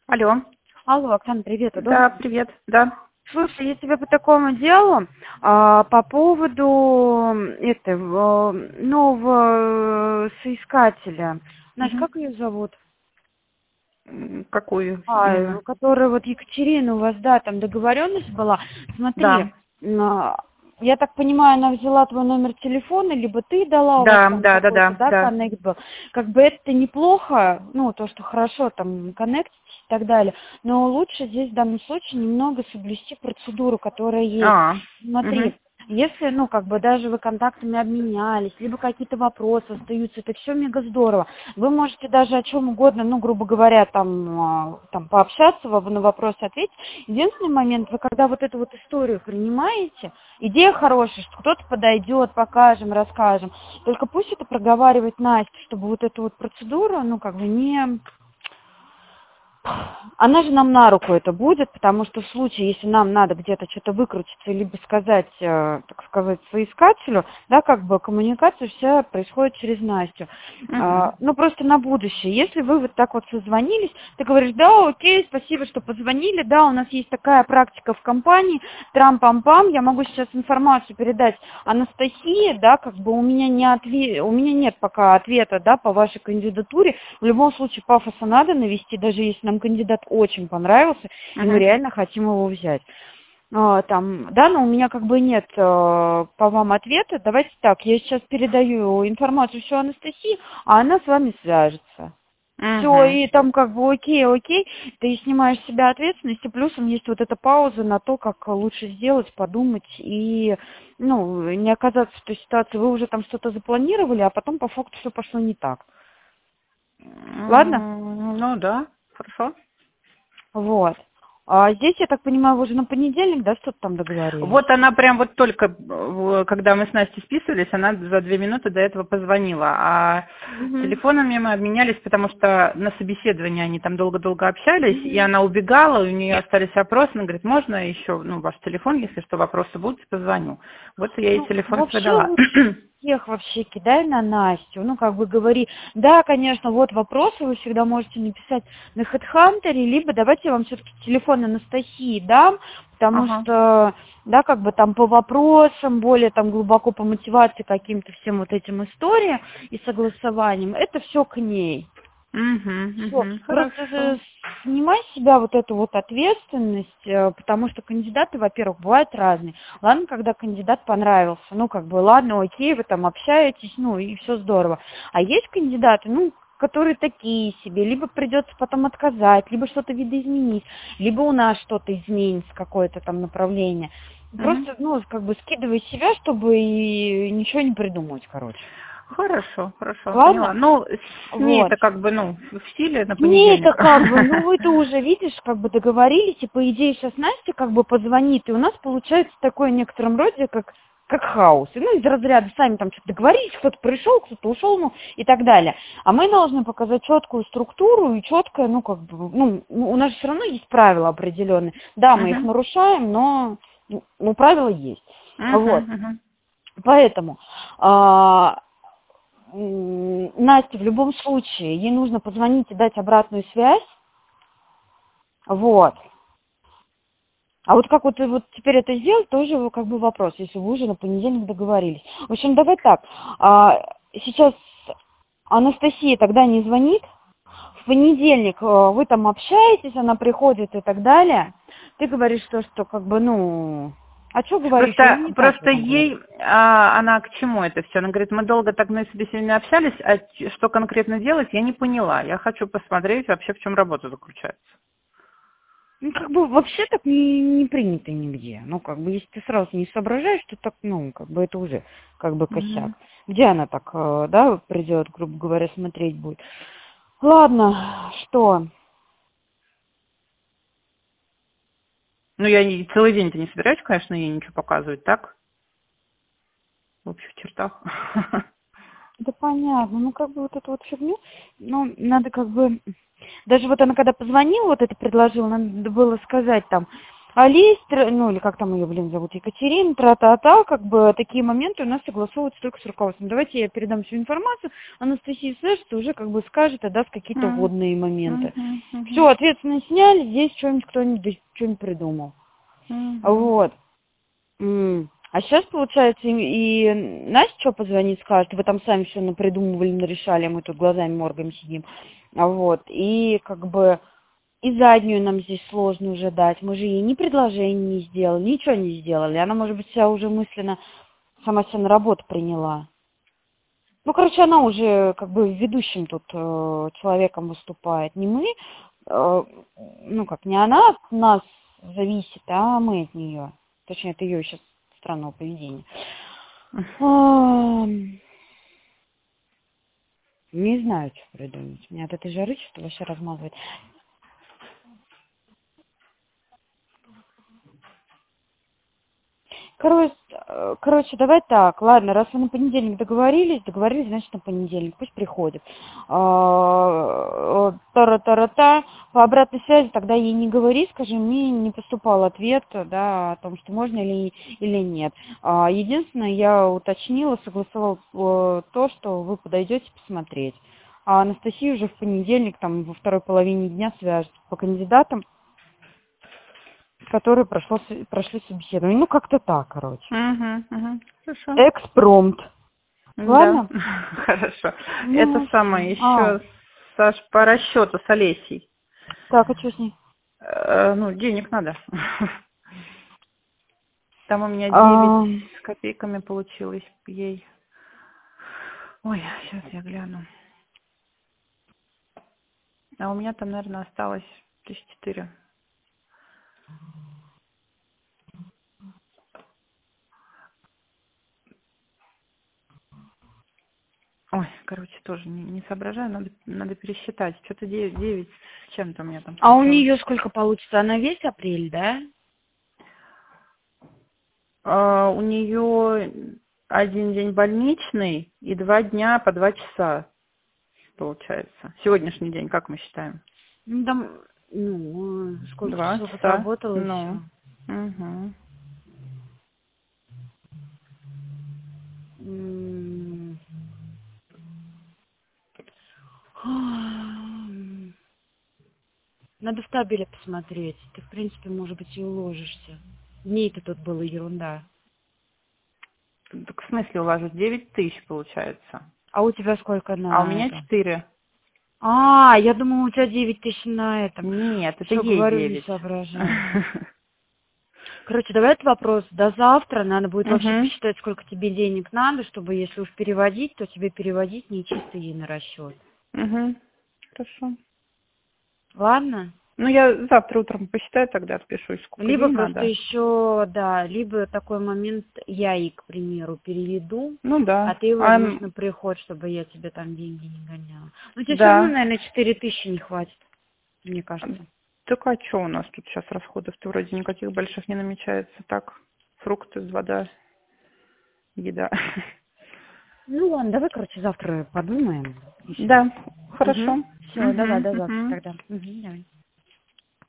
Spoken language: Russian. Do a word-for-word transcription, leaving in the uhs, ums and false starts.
Алло. Алло, Оксана, привет, Да, удобно? привет, да. Слушай, я тебе по такому делу, а, по поводу м, этого нового соискателя. Настя, Мгм. как ее зовут? М, Какую А, именно? которая вот Екатерина у вас, да, там договоренность была. Смотри, Да, м, а, я так понимаю, она взяла твой номер телефона, либо ты дала, у вас да, там да, да, какой-то, да, да, да. коннект был. Как бы это неплохо, ну, то, что хорошо там коннектить и так далее, но лучше здесь в данном случае немного соблюсти процедуру, которая есть. А, Смотри, угу, если, ну, как бы даже вы контактами обменялись, либо какие-то вопросы остаются, это все мега здорово. Вы можете даже о чем угодно, ну, грубо говоря, там, а, там пообщаться, во- на вопросы ответить. Единственный момент, вы когда вот эту вот историю принимаете, идея хорошая, что кто-то подойдет, покажем, расскажем. Только пусть это проговаривает Настя, чтобы вот эту вот процедуру, ну, как бы не... Она же нам на руку это будет, потому что в случае, если нам надо где-то что-то выкрутиться, либо сказать, э, так сказать, соискателю, да, как бы коммуникация вся происходит через Настю. угу. А, ну, просто на будущее. Если вы вот так вот созвонились, ты говоришь, да, окей, спасибо, что позвонили, да, у нас есть такая практика в компании, трам-пам-пам, я могу сейчас информацию передать Анастасии, да, как бы у меня не отве... у меня нет пока ответа, да, по вашей кандидатуре. В любом случае пафоса надо навести, даже если нам кандидат очень понравился, и мы Угу. реально хотим его взять. А, там, да, но у меня как бы нет э, по вам ответа. Давайте так, я сейчас передаю информацию всю Анастасии, а она с вами свяжется. Все, Угу. и там как бы окей, окей, ты снимаешь с себя ответственность, и плюсом есть вот эта пауза на то, как лучше сделать, подумать и, ну, не оказаться в той ситуации, вы уже там что-то запланировали, а потом по факту все пошло не так. Ладно? М, Ну да, хорошо. Вот. А здесь, я так понимаю, вы уже на понедельник, да, что-то там договорились? Вот она прям вот только, э, когда мы с Настей списывались, она за две минуты до этого позвонила. А Угу. телефонами мы обменялись, потому что на собеседовании они там долго-долго общались, и Угу. она убегала, у нее остались вопросы, она говорит, можно еще, ну, ваш телефон, если что, вопросы будут, позвоню. Вот я ей Ну, телефон свой вообще дала. лучше всех вообще кидай на Настю. Ну, как бы говори, да, конечно, вот вопросы вы всегда можете написать на HeadHunter, либо давайте я вам все-таки телефон Анастасии дам, потому Ага. что, да, как бы там по вопросам, более там глубоко по мотивации каким-то всем вот этим историям и согласованиям, это все к ней. Угу, Все. угу, Просто хорошо. э, снимай с себя вот эту вот ответственность, э, потому что кандидаты, во-первых, бывают разные. Ладно, когда кандидат понравился, ну, как бы, ладно, окей, вы там общаетесь, ну, и все здорово. А есть кандидаты, ну, которые такие себе, либо придется потом отказать, либо что-то видоизменить, либо у нас что-то изменится, какое-то там направление. Угу. Просто, ну, как бы скидывай с себя, чтобы и ничего не придумывать, короче. Хорошо, хорошо, Ладно? поняла. Ну, с ней Вот. это как бы, ну, в силе на Не, это понедельник. как бы, ну вы-то уже видишь, как бы договорились, и по идее сейчас Настя как бы позвонит, и у нас получается такое в некотором роде, как, как хаос. И, ну, из разряда сами там что-то договорились, кто-то пришел, кто-то ушел, ну, и так далее. А мы должны показать четкую структуру и четкое, ну, как бы, ну, у нас же все равно есть правила определенные. Да, мы их Угу. нарушаем, но, ну, правила есть. Угу, Вот. угу. Поэтому, а, м, Насте в любом случае, ей нужно позвонить и дать обратную связь. Вот. А вот как вот, вот теперь это сделать, тоже как бы вопрос, если вы уже на понедельник договорились. В общем, давай так. А, сейчас Анастасия тогда не звонит. В понедельник э, вы там общаетесь, она приходит и так далее. Ты говоришь то, что как бы, ну... А что говоришь? Я Просто, не знаю, что просто там говоришь. ей, а, она к чему это все? Она говорит, мы долго так на собеседовании общались, а ч- что конкретно делать, я не поняла. Я хочу посмотреть вообще, в чем работа заключается. Ну, как бы вообще так не, не принято нигде. Ну, как бы, если ты сразу не соображаешь, то так, ну, как бы это уже как бы косяк. Мгм. Где она так, э, да, придет, грубо говоря, смотреть будет? Ладно, что? Ну, я не- целый день-то не собираюсь, конечно, ей ничего показывать, так? В общих чертах. Да понятно, ну как бы вот эту вот фигню, ну, надо как бы, даже вот она когда позвонила, вот это предложила, надо было сказать там, Олесь, тра- ну или как там ее, блин, зовут, Екатерина, тра-та-та, как бы такие моменты у нас согласовываются только с руководством. Давайте я передам всю информацию, Анастасия свяжется, уже как бы скажет, и даст какие-то М, вводные моменты. мгм, мгм, Все, ответственность сняли, здесь что-нибудь кто-нибудь что-нибудь придумал. мгм. Вот. М. А сейчас, получается, и, и Настя что позвонит, скажет, вы там сами все напридумывали, нарешали, а мы тут глазами моргаем сидим. А вот, и как бы и заднюю нам здесь сложно уже дать. Мы же ей ни предложение не сделали, ничего не сделали. Она, может быть, себя уже мысленно сама себя на работу приняла. Ну, короче, она уже как бы ведущим тут э, человеком выступает. Не мы, э, ну как, не она от нас зависит, а мы от нее. Точнее, это ее сейчас странного поведения. Ам, Не знаю, что придумать. Меня от этой жары что-то вообще размазывает. Короче, э, короче, давай так, ладно, раз вы на понедельник договорились, договорились, значит на понедельник, пусть приходит. А, э, Тара-тара-та, по обратной связи тогда ей не говори, скажи, мне не поступал ответ, да, о том, что можно или, или нет. А, Единственное, я уточнила, согласовала э, то, что вы подойдете посмотреть. А Анастасия уже в понедельник, там, во второй половине дня свяжется по кандидатам, которые прошло, с- прошли собеседование. Ну, как-то так, короче. Мгм, мгм. Хорошо. Экспромт. Да, Ладно? хорошо. Это Ну, всё. самое А, еще, Саш, по расчету с Олесей. так, а что с ней? Э, Ну, денег надо. Там у меня девять А, с копейками получилось ей. Ой, сейчас я гляну. А у меня там, наверное, осталось тысяч четыре. Ой, короче, тоже не, не соображаю, надо, надо пересчитать. Что-то девять, девять с чем-то у меня там а у получилось. нее сколько получится? Она весь апрель, да? А, у нее один день больничный и два дня по два часа, получается. Сегодняшний день, как мы считаем? Ну, там, ну, сколько Два часов часа. отработала и Ну. все. Угу. Надо в табеле посмотреть. Ты, в принципе, может быть, и уложишься. Дней-то тут было ерунда. Так в смысле уложить? девять тысяч получается. А у тебя сколько А у на меня это? четыре. А, я думала, у тебя девять тысяч на этом. Нет, это Все, ей говорю, не девять. соображаю. Короче, давай этот вопрос до завтра. Надо будет вообще Угу. посчитать, сколько тебе денег надо, чтобы, если уж переводить, то тебе переводить не чисто ей на расчет. Угу. Хорошо. Ладно? Ну, я завтра утром посчитаю, тогда отпишусь, сколько Либо ей просто надо. еще, да, либо такой момент я ей, к примеру, переведу, Ну а да. ты А, возьмешь м, на приход, чтобы я тебе там деньги не гоняла. Ну, тебе все равно, да. наверное, четыре тысячи не хватит, мне кажется. Так а что у нас тут сейчас расходов-то вроде никаких больших не намечается. Так, фрукты, вода, еда. Ну ладно, давай, короче, завтра подумаем. И все. Да, Угу. хорошо. Все, давай, Угу, до завтра угу. тогда. Угу, давай.